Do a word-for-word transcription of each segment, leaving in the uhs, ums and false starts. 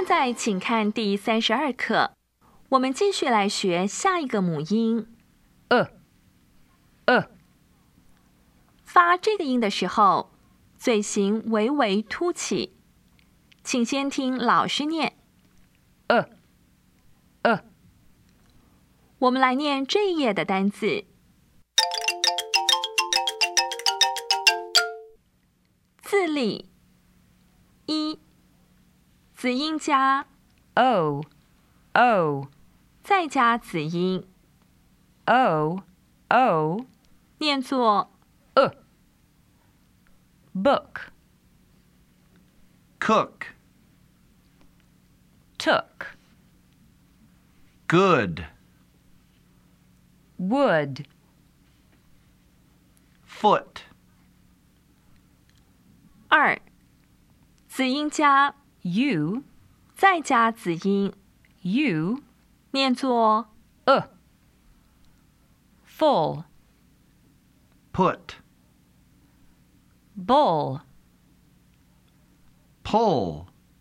在请看第三十二课，我们继续来学下一个母音。 呃，呃， 发这个音的时候，嘴型微微凸起。请先听老师念。 呃，呃。 我们来念这一页的单字。字例一，子音加 o o 再加子音 o o 念作呃 book cook, took good, would foot, 二，子音加 you 再加子音 you 念作呃 full put, bowl pull,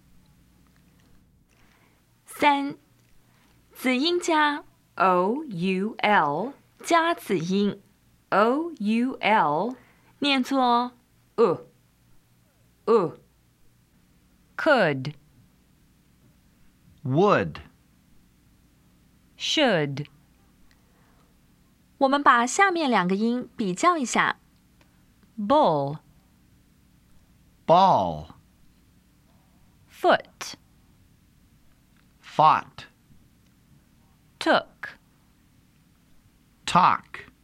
三，子音加 o u l 加子音 o u l 念作呃呃 could would, should 我们把下面两个音比较一下。 bull ball, foot fought, took talk,